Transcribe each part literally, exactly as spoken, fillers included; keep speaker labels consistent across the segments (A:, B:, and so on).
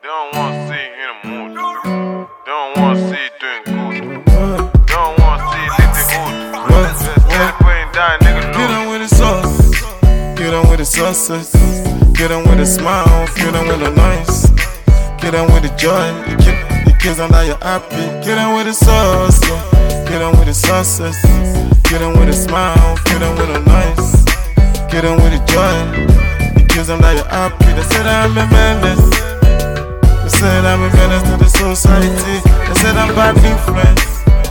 A: They don't want to see you in a mood. They don't want to see you doing good. They don't want to see you living hood. Steady putting down, nigga, look.
B: Get on with the sauce. Get on with the success. Get on with the smile. Get on with the nice. Get on with the joy. You keep the kids on that you're happy. Get on with the sauce. Yeah. Get on with the success. Get on with the smile. Get on with the nice. Get on with the joy. The kids on that you're happy. They say that I'm a menace. They said I'm a menace to the society. They said I'm bad influence.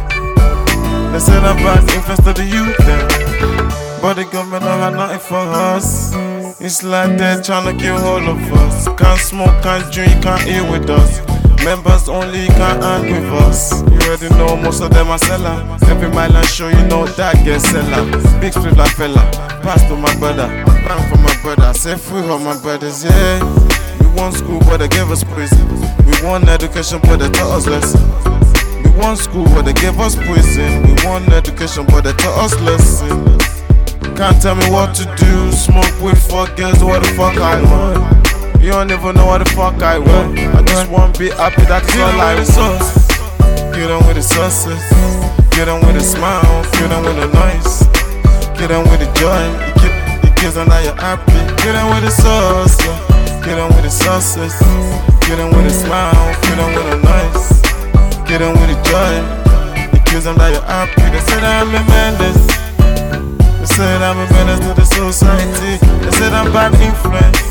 B: They said I'm bad influence to the youth then. But the government don't have nothing for us. It's like they're trying to kill all of us. Can't smoke, can't drink, can't eat with us. Members only can't hang with us. You already know most of them are seller. Every mile I show you know that get seller. Big split like fella. Pass to my brother. Bang for my brother. Say free all my brothers, yeah. We want school but they gave us prison. We want education but they taught us lesson. We want school but they gave us prison. We want education but they taught us lesson. Can't tell me what to do. Smoke with fuck girls, what the fuck I want. You don't even know what the fuck I want. I just want to be happy, that's all I want. Get on with the success. Get on with the smile. Get on with the noise. Get on with the joy. You keep the kids on that you're happy. Get on with the sauce. Get on with the success. Get on with the smile. Get on with the noise. Get on with the joy. The kids on that you're happy. They say that I'm a menace. They said I'm a menace to the society. They said I'm bad influence.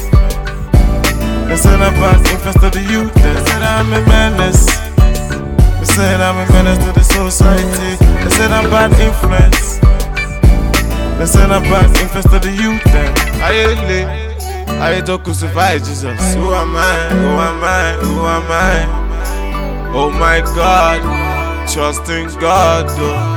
B: They said I'm bad influence to the youth. They said I'm a menace. They said I'm a menace to the society. They said I'm bad influence. They said I'm bad influence to the youth. I ain't lit. I ain't to crucify Jesus. Who am I? Who am I? Who am I? Oh my God, trust in God though.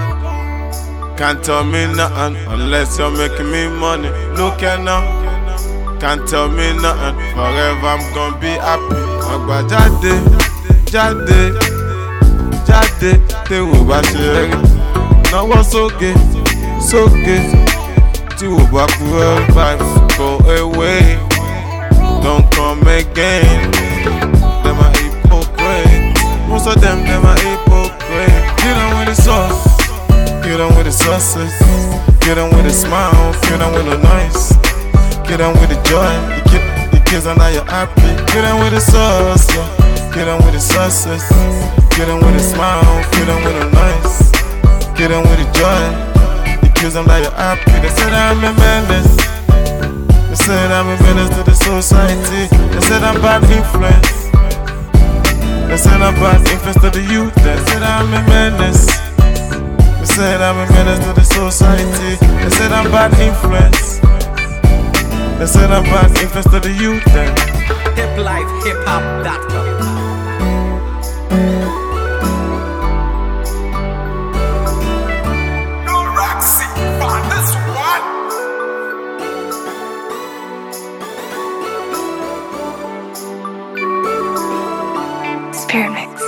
B: Can't tell me nothing unless you're making me money. Look at now. Can't tell me nothing. Forever I'm gonna be happy. Agba jade, jade, jade. Te wo ba se ri. Náwó sókè, sókè. Tí wo bá kúrò vibes go away. Don't come again. Them are hypocrite. Most of them, them are hypocrite. Get on with the sauce. Get on with the success. Get on with the smile. Get on with the nice. Get on with the joy. You keep the kids on that you're happy. Get on with the sauce. Yeah. Get on with the success. Get on with the smile. Get on with the nice. Get on with the joy. The kids on that you're happy. They said I'm a menace. They said I'm a menace to the society. They said I'm bad influence. They said I'm bad influence to the youth. They said I'm a menace. They said I'm a menace to the society. They said I'm bad influence. They said I'm bad influence to the youth.
C: hip life hip hop dot com.
D: Spirit Mix.